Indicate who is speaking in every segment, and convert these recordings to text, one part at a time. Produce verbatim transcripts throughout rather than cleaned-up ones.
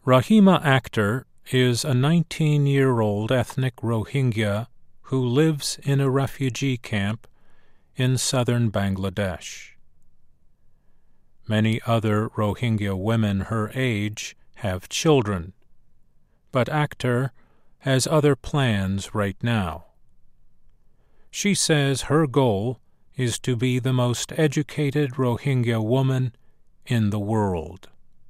Speaker 1: Rahima Akhtar is a nineteen-year-old ethnic Rohingya who lives in a refugee camp in southern Bangladesh. Many other Rohingya women her age have children, but Akhtar has other plans right now. She says her goal is to be the most educated Rohingya woman in the world.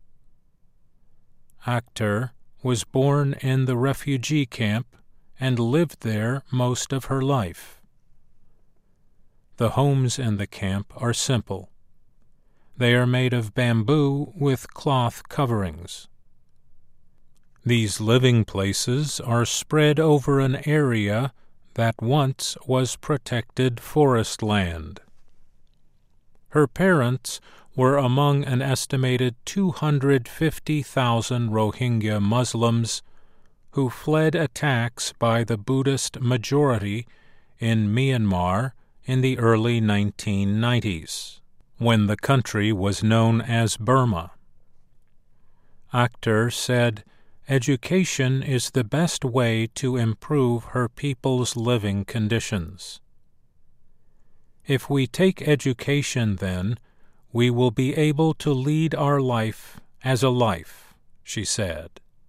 Speaker 1: Akhtar was born in the refugee camp and lived there most of her life. The homes in the camp are simple. They are made of bamboo with cloth coverings. These living places are spread over an area that once was protected forest land. Her parents were among an estimated two hundred fifty thousand Rohingya Muslims who fled attacks by the Buddhist majority in Myanmar in the early nineteen nineties, when the country was known as Burma. Akhtar said, "Education is the best way to improve her people's living conditions. If we take education, then, we will be able to lead our life as a life," she said.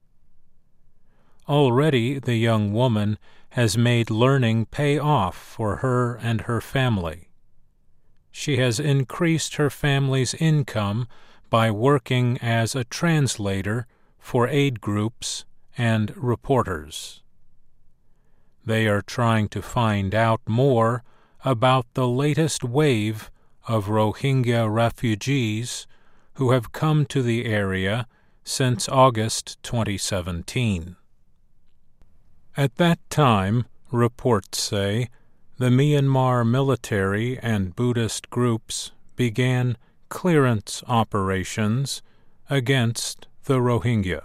Speaker 1: Already the young woman has made learning pay off for her and her family. She has increased her family's income by working as a translator for aid groups and reporters. They are trying to find out more about the latest wave of Rohingya refugees who have come to the area since August twenty seventeen. At that time, reports say, the Myanmar military and Buddhist groups began clearance operations against the Rohingya.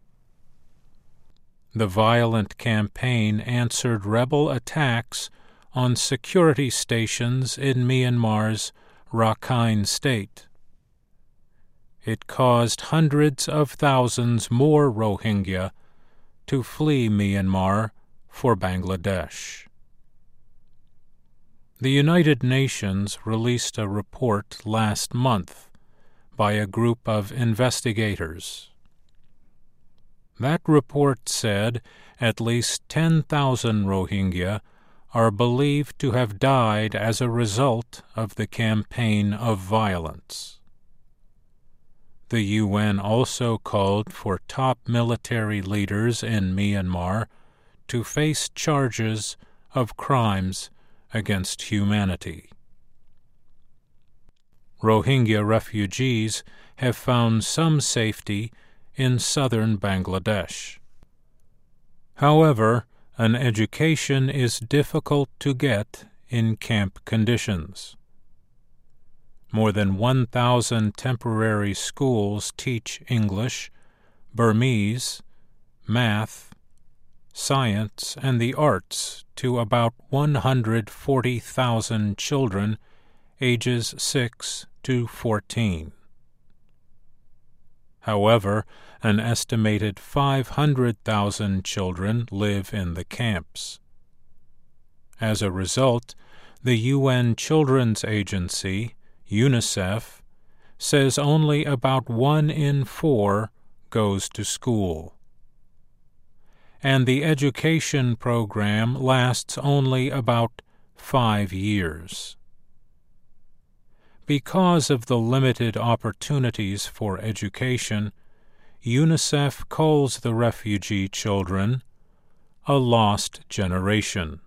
Speaker 1: The violent campaign answered rebel attacks on security stations in Myanmar's Rakhine State. It caused hundreds of thousands more Rohingya to flee Myanmar for Bangladesh. The United Nations released a report last month by a group of investigators. That report said at least ten thousand Rohingya are believed to have died as a result of the campaign of violence. The U N also called for top military leaders in Myanmar to face charges of crimes against humanity. Rohingya refugees have found some safety in southern Bangladesh. However, an education is difficult to get in camp conditions. More than one thousand temporary schools teach English, Burmese, math, science, and the arts to about one hundred forty thousand children ages six to fourteen. However, an estimated five hundred thousand children live in the camps. As a result, the U N Children's Agency, UNICEF, says only about one in four goes to school. And the education program lasts only about five years. Because of the limited opportunities for education, UNICEF calls the refugee children a lost generation.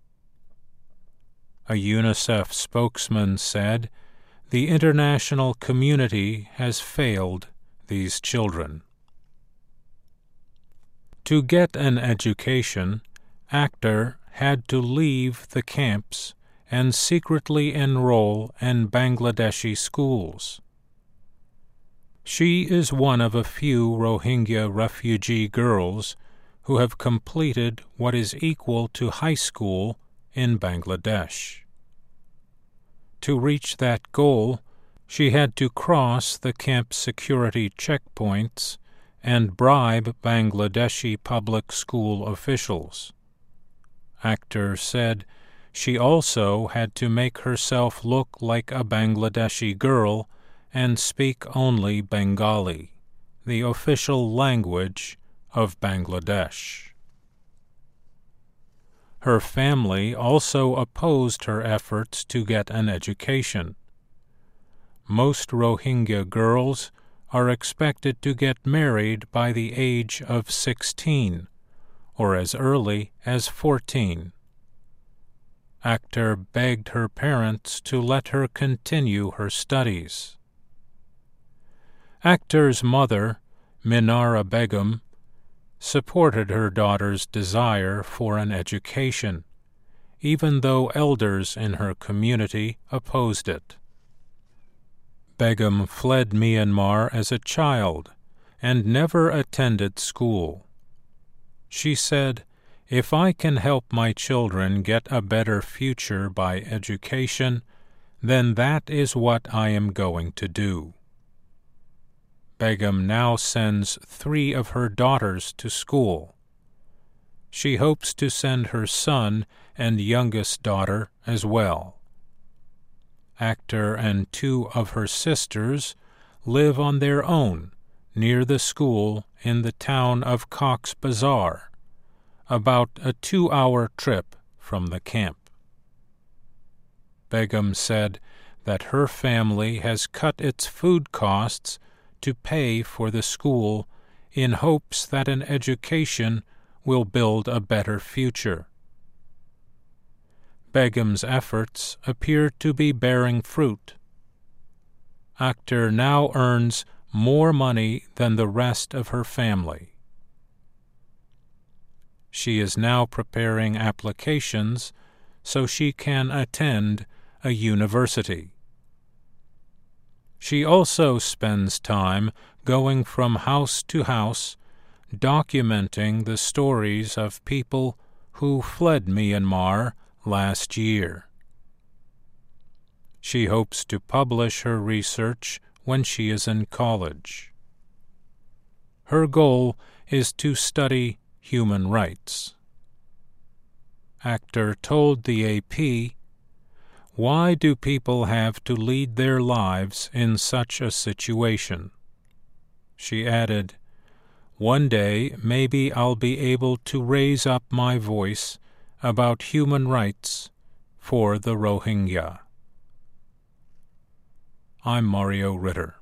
Speaker 1: A UNICEF spokesman said, "The international community has failed these children." To get an education, Akhtar had to leave the camps and secretly enroll in Bangladeshi schools. She is one of a few Rohingya refugee girls who have completed what is equal to high school in Bangladesh. To reach that goal, she had to cross the camp security checkpoints and bribe Bangladeshi public school officials. Akhtar said she also had to make herself look like a Bangladeshi girl and speak only Bengali, the official language of Bangladesh. Her family also opposed her efforts to get an education. Most Rohingya girls are expected to get married by the age of sixteen, or as early as fourteen. Akhtar begged her parents to let her continue her studies. Akhtar's mother, Minara Begum, supported her daughter's desire for an education, even though elders in her community opposed it. Begum fled Myanmar as a child and never attended school. She said, "If I can help my children get a better future by education, then that is what I am going to do." Begum now sends three of her daughters to school. She hopes to send her son and youngest daughter as well. Akhtar and two of her sisters live on their own near the school in the town of Cox's Bazar, about a two-hour trip from the camp. Begum said that her family has cut its food costs to pay for the school in hopes that an education will build a better future. Begum's efforts appear to be bearing fruit. Akhtar now earns more money than the rest of her family. She is now preparing applications so she can attend a university. She also spends time going from house to house, documenting the stories of people who fled Myanmar last year. She hopes to publish her research when she is in college. Her goal is to study human rights. Akhtar told the A P, "Why do people have to lead their lives in such a situation?" She added, "One day maybe I'll be able to raise up my voice about human rights for the Rohingya." I'm Mario Ritter.